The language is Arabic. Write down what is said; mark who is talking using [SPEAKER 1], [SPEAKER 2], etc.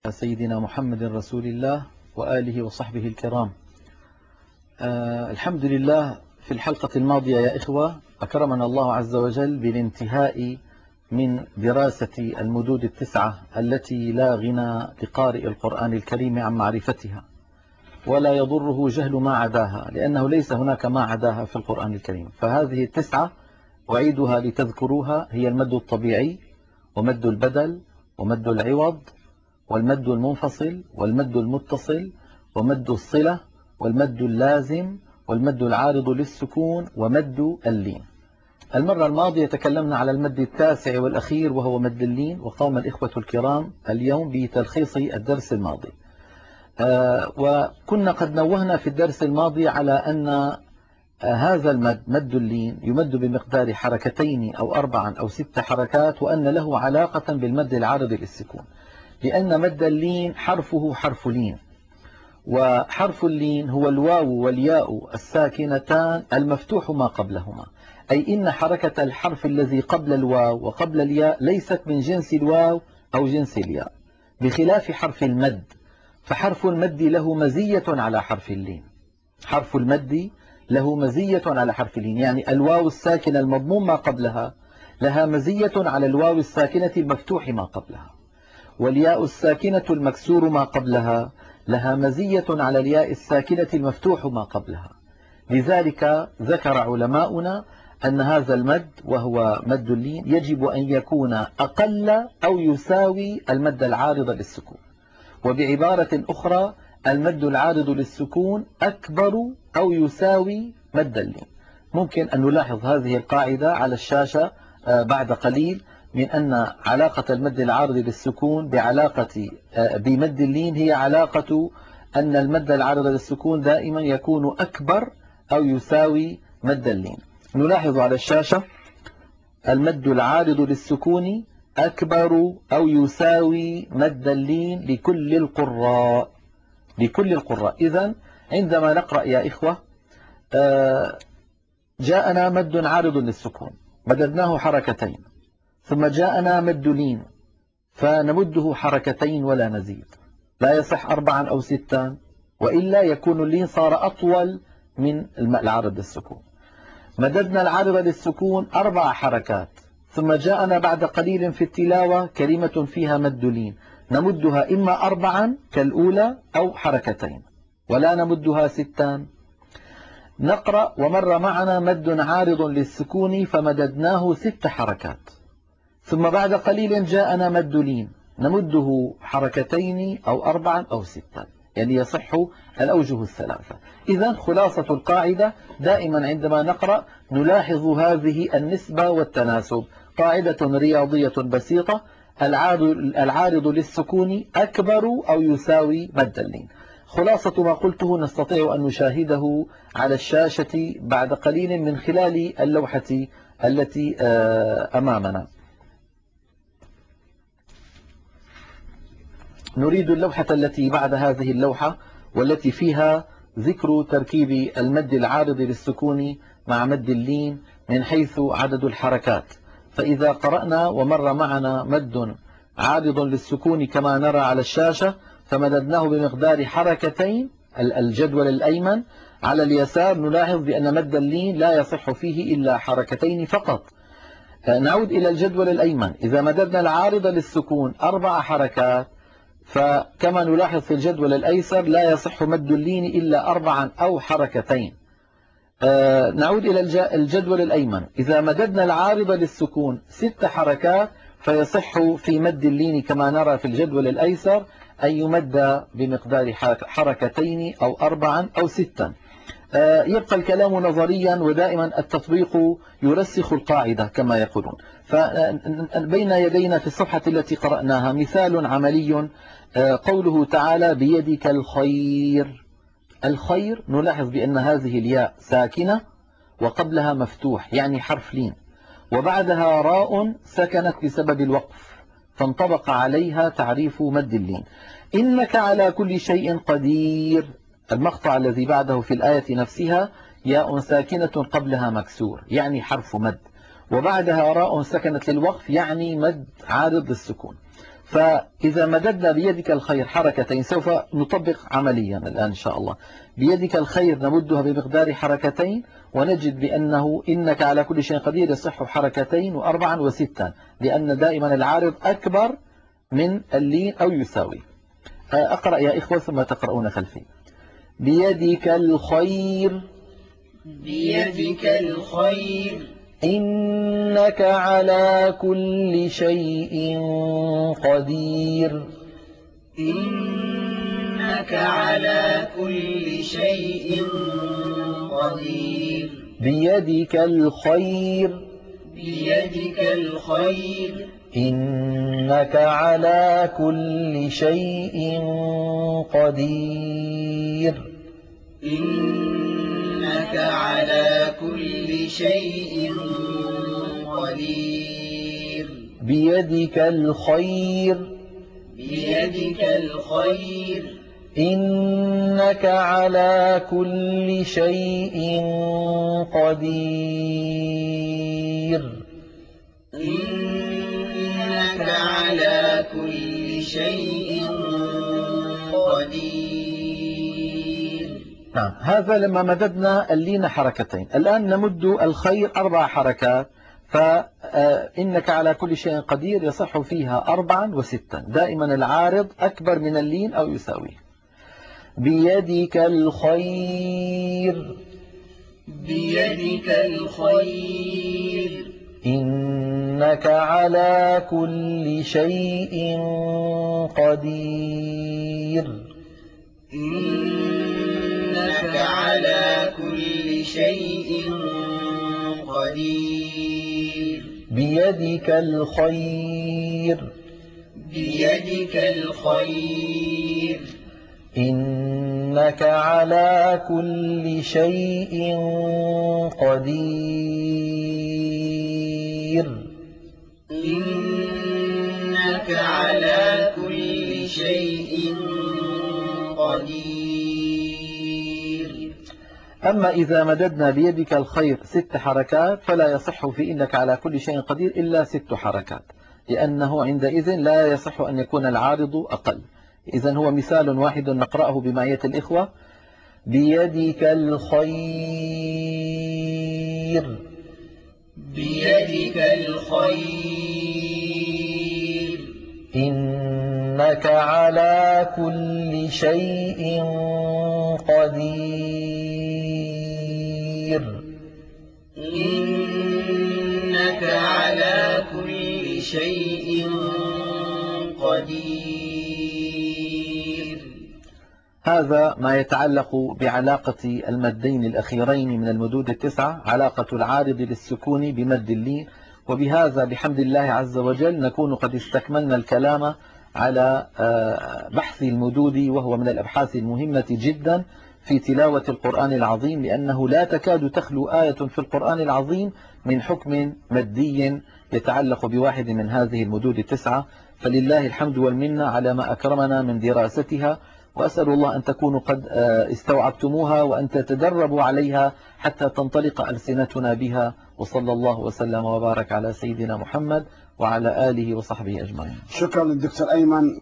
[SPEAKER 1] سيدنا محمد رسول الله وآله وصحبه الكرام. الحمد لله. في الحلقة الماضية يا إخوة أكرمنا الله عز وجل بالانتهاء من دراسة المدود التسعة التي لا غنى لقارئ القرآن الكريم عن معرفتها، ولا يضره جهل ما عداها، لأنه ليس هناك ما عداها في القرآن الكريم. فهذه التسعة أعيدها لتذكروها: هي المد الطبيعي، ومد البدل، ومد العوض، والمد المنفصل، والمد المتصل، ومد الصلة، والمد اللازم، والمد العارض للسكون، ومد اللين. المرة الماضية تكلمنا على المد التاسع والأخير وهو مد اللين، وقام الإخوة الكرام اليوم بتلخيص الدرس الماضي. وكنا قد نوهنا في الدرس الماضي على أن هذا المد مد اللين يمد بمقدار حركتين أو 4 أو 6 حركات، وأن له علاقة بالمد العارض للسكون، لأن مد اللين حرفه حرف لين، وحرف اللين هو الواو والياء الساكنتان المفتوح ما قبلهما، أي إن حركة الحرف الذي قبل الواو وقبل الياء ليست من جنس الواو أو جنس الياء، بخلاف حرف المد، فحرف المد له مزية على حرف اللين. حرف المد له مزية على حرف اللين، يعني الواو الساكنة المضموم ما قبلها لها مزية على الواو الساكنة المفتوح ما قبلها، والياء الساكنة المكسور ما قبلها لها مزية على الياء الساكنة المفتوح ما قبلها. لذلك ذكر علماؤنا أن هذا المد وهو مد اللين يجب أن يكون أقل أو يساوي المد العارض للسكون. وبعبارة أخرى، المد العارض للسكون أكبر أو يساوي مد اللين. ممكن أن نلاحظ هذه القاعدة على الشاشة بعد قليل، من أن علاقة المد العارض للسكون بمد اللين هي علاقة أن المد العارض للسكون دائما يكون أكبر أو يساوي مد اللين. نلاحظ على الشاشة: المد العارض للسكون أكبر أو يساوي مد اللين لكل القراء. لكل القراء. إذن عندما نقرأ يا إخوة جاءنا مد عارض للسكون مددناه حركتين، ثم جاءنا مد لين فنمده حركتين ولا نزيد، لا يصح 4 أو 6، وإلا يكون اللين صار أطول من العارض للسكون. مددنا العارض للسكون 4 حركات، ثم جاءنا بعد قليل في التلاوة كلمة فيها مد لين، نمدها إما 4 كالأولى أو حركتين، ولا نمدها 6. نقرأ: ومر معنا مد عارض للسكون فمددناه 6 حركات، ثم بعد قليل جاءنا مد لين، نمده حركتين أو 4 أو 6، يعني يصح الأوجه الثلاثة. إذن خلاصة القاعدة: دائما عندما نقرأ نلاحظ هذه النسبة والتناسب. قاعدة رياضية بسيطة: العارض للسكون أكبر أو يساوي مد اللين. خلاصة ما قلته نستطيع أن نشاهده على الشاشة بعد قليل من خلال اللوحة التي أمامنا. نريد اللوحة التي بعد هذه اللوحة، والتي فيها ذكر تركيب المد العارض للسكون مع مد اللين من حيث عدد الحركات. فإذا قرأنا: ومر معنا مد عارض للسكون كما نرى على الشاشة فمددناه بمقدار حركتين، الجدول الأيمن على اليسار، نلاحظ بأن مد اللين لا يصح فيه إلا حركتين فقط. نعود إلى الجدول الأيمن: إذا مددنا العارض للسكون 4 حركات، فكما نلاحظ في الجدول الأيسر لا يصح مد اللين إلا 4 أو حركتين. نعود إلى الجدول الأيمن: إذا مددنا العارض للسكون 6 حركات، فيصح في مد اللين كما نرى في الجدول الأيسر أن يمد بمقدار حركتين أو 4 أو 6. يبقى الكلام نظريا، ودائما التطبيق يرسخ القاعدة كما يقولون. فبين يدينا في الصفحة التي قرأناها مثال عملي: قوله تعالى: بيدك الخير. الخير نلاحظ بأن هذه الياء ساكنة وقبلها مفتوح، يعني حرف لين، وبعدها راء سكنت بسبب الوقف، فانطبق عليها تعريف مد اللين. إنك على كل شيء قدير. المقطع الذي بعده في الآية نفسها ياء ساكنة قبلها مكسور، يعني حرف مد، وبعدها راء سكنت للوقف، يعني مد عارض للسكون. فإذا مددنا بيدك الخير حركتين، سوف نطبق عمليا الآن إن شاء الله. بيدك الخير نمدها بمقدار حركتين، ونجد بأنه إنك على كل شيء قدير يصح حركتين وأربعا وستا، لأن دائما العارض أكبر من اللين أو يساوي. أقرأ يا إخوة ثم تقرؤون خلفي. بيدك الخير،
[SPEAKER 2] بيدك الخير،
[SPEAKER 1] إنك على كل شيء قدير،
[SPEAKER 2] إنك على كل شيء قدير.
[SPEAKER 1] بيدك الخير،
[SPEAKER 2] بيدك الخير،
[SPEAKER 1] إنك على كل شيء قدير،
[SPEAKER 2] إنك على كل شيء قدير.
[SPEAKER 1] بيدك الخير،
[SPEAKER 2] بيدك الخير،
[SPEAKER 1] إنك على كل شيء قدير،
[SPEAKER 2] إنك على كل شيء قدير.
[SPEAKER 1] نعم. هذا لما مددنا اللين حركتين. الآن نمد الخير 4 حركات، فإنك على كل شيء قدير يصح فيها 4 و6، دائما العارض أكبر من اللين أو يساويه. بيدك الخير،
[SPEAKER 2] بيدك الخير،
[SPEAKER 1] إنك على كل شيء قدير،
[SPEAKER 2] إنك على كل شيء قدير.
[SPEAKER 1] بيدك الخير،
[SPEAKER 2] بيدك الخير،
[SPEAKER 1] إنك على كل شيء قدير،
[SPEAKER 2] إنك على كل شيء قدير.
[SPEAKER 1] أما إذا مددنا بيدك الخير 6 حركات فلا يصح في إنك على كل شيء قدير إلا 6 حركات، لأنه عندئذ لا يصح أن يكون العارض أقل. إذن هو مثال واحد نقرأه بمعية الإخوة. بيدك الخير،
[SPEAKER 2] بيدك الخير،
[SPEAKER 1] إنك على كل شيء قدير،
[SPEAKER 2] إنك على كل شيء قدير.
[SPEAKER 1] هذا ما يتعلق بعلاقة المدين الأخيرين من المدود 9، علاقة العارض للسكون بمد اللين. وبهذا بحمد الله عز وجل نكون قد استكملنا الكلام على بحث المدود، وهو من الأبحاث المهمة جدا في تلاوة القرآن العظيم، لأنه لا تكاد تخلو آية في القرآن العظيم من حكم مدي يتعلق بواحد من هذه المدود 9. فلله الحمد والمنة على ما أكرمنا من دراستها، وأسأل الله أن تكونوا قد استوعبتموها وأن تتدربوا عليها حتى تنطلق ألسنتنا بها. وصلى الله وسلم وبارك على سيدنا محمد وعلى آله وصحبه أجمعين.
[SPEAKER 3] شكرا للدكتور أيمن.